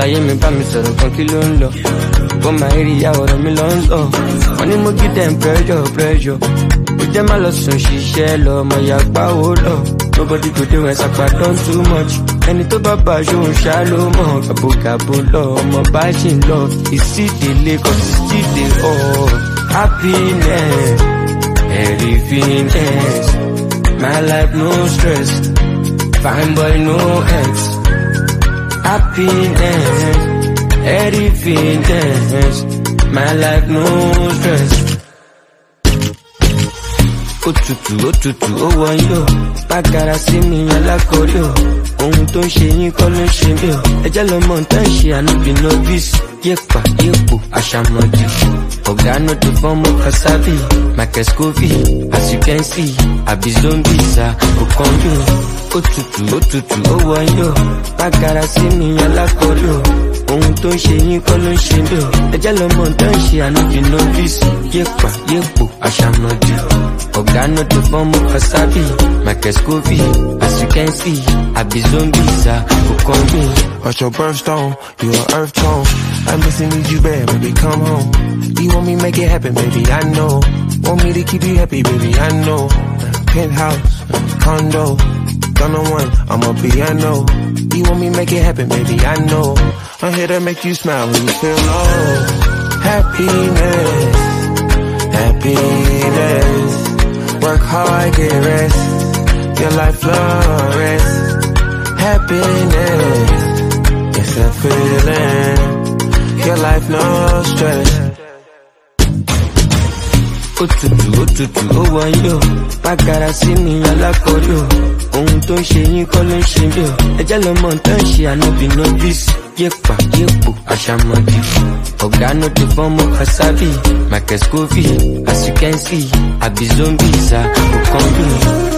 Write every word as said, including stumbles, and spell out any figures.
àlàyé mi bá mi sọ̀rọ̀ kan kí ló ń lọ. Bọ́ máa rí ìyá ọ̀rọ̀ mi lọ ń sọ. Wọ́n ní mo kí dem pressure pressure. Ó jẹ́ má lọ sùn ṣiṣẹ́ lọ, ọmọ ìyá gbáwó lọ. Nobody go dey when sapa don too much. Ẹni tó bá bá aṣọ òun ṣá ló mọ̀. Gàbogàbo lọ, ọmọ bá ṣì ń lọ. Ìsídìílé kan sì dé ọ̀. Happiness, everythingness. My life no stress. Fine boy no ex. Happiness, everythingness. My life no stress. Òtútù òtútù ó wọ̀nyí o, bágara sí mi alákọ̀ọ́rí o. Ohun tó ń ṣe yín kọ́ ló ń ṣe mí o. Ẹjẹ́ lọ mọ̀ tá ń ṣe ànúbì novice. Yépa yépo àṣàmọ̀dì. Ọ̀gá no dey form of kasabi. Michael Scoville, as you can see, àbí zombies à kò kàn mí. Òtútù òtútù ó wọ̀nyí o, bágara sí mi alákọ̀ọ́rí o. Ohun tó ń ṣe yín kọ́ ló ń ṣe mí o. Ẹjẹ́ lọ mọ̀ tá ń ṣe ànúbì novice. Yépa yépo àṣàmọ̀dì. Ọ̀gá no dey form of kasabi. Michael Scoville, as you can see, àbí zombies à kò kàn mí. What's your birthstone? You an earth tone. I miss and need you bad, baby, come home. You want me make it happen, baby, I know. Want me to keep you happy, baby, I know. Penthouse, condo, gonna one, I'm a piano. You want me make it happen, baby, I know. I'm here to make you smile when you feel low. Happiness, happiness. Work hard, get rest. Your life flourish. Happiness, it's a feeling. Your life no stress. Òtútù òtútù ó wọ̀nyí o, bágara sí mi alákọ̀ọ́rí o. Ohun tó ń ṣe yín kọ́ ló ń ṣe mí o. Ẹjẹ́ lọ mọ̀ tá ń ṣe ànúbì novice. Yépa yépo àṣàmọ̀dì. Ọ̀gá no dey form of kasabi. Michael Scoville, as you can see, àbí zombies à kò kàn mí.